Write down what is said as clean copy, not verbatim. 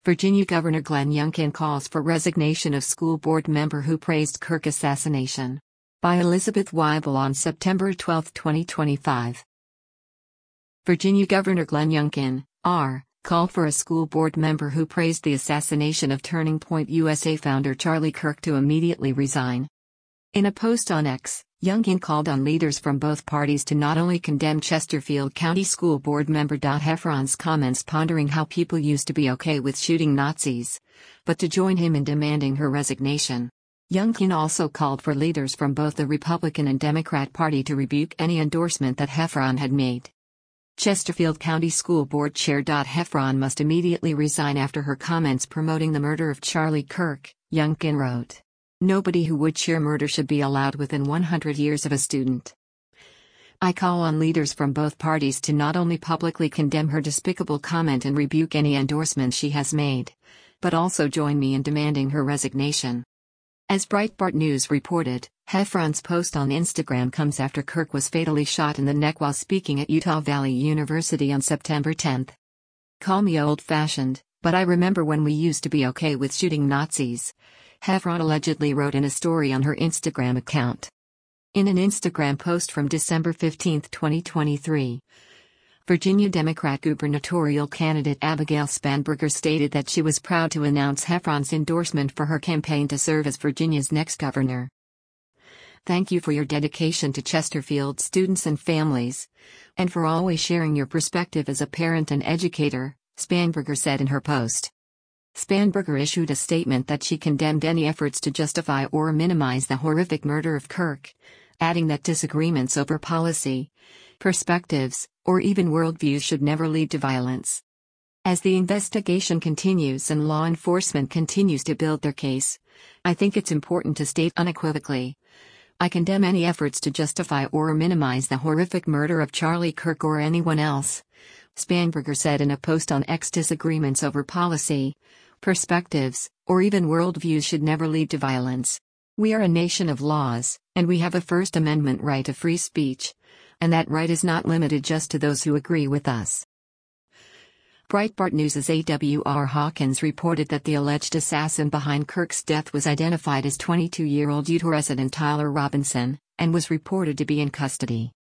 Virginia Governor Glenn Youngkin calls for resignation of school board member who praised Kirk assassination. By Elizabeth Weibel on September 12, 2025. Virginia Governor Glenn Youngkin, R., called for a school board member who praised the assassination of Turning Point USA founder Charlie Kirk to immediately resign. In a post on X, Youngkin called on leaders from both parties to not only condemn Chesterfield County School Board member Dot Heffron's comments pondering how people used to be okay with shooting Nazis, but to join him in demanding her resignation. Youngkin also called for leaders from both the Republican and Democrat Party to rebuke any endorsement that Heffron had made. Chesterfield County School Board Chair Dot Heffron must immediately resign after her comments promoting the murder of Charlie Kirk, Youngkin wrote. Nobody who would cheer murder should be allowed within 100 years of a student. I call on leaders from both parties to not only publicly condemn her despicable comment and rebuke any endorsement she has made, but also join me in demanding her resignation. As Breitbart News reported, Heffron's post on Instagram comes after Kirk was fatally shot in the neck while speaking at Utah Valley University on September 10. Call me old-fashioned, but I remember when we used to be okay with shooting Nazis, Heffron allegedly wrote in a story on her Instagram account. In an Instagram post from December 15, 2023, Virginia Democrat gubernatorial candidate Abigail Spanberger stated that she was proud to announce Heffron's endorsement for her campaign to serve as Virginia's next governor. Thank you for your dedication to Chesterfield students and families, and for always sharing your perspective as a parent and educator, Spanberger said in her post. Spanberger issued a statement that she condemned any efforts to justify or minimize the horrific murder of Kirk, adding that disagreements over policy, perspectives, or even worldviews should never lead to violence. As the investigation continues and law enforcement continues to build their case, I think it's important to state unequivocally, I condemn any efforts to justify or minimize the horrific murder of Charlie Kirk or anyone else, Spanberger said in a post on X. Disagreements over policy, perspectives, or even worldviews should never lead to violence. We are a nation of laws, and we have a First Amendment right to free speech, and that right is not limited just to those who agree with us. Breitbart News' A.W.R. Hawkins reported that the alleged assassin behind Kirk's death was identified as 22-year-old Utah resident Tyler Robinson, and was reported to be in custody.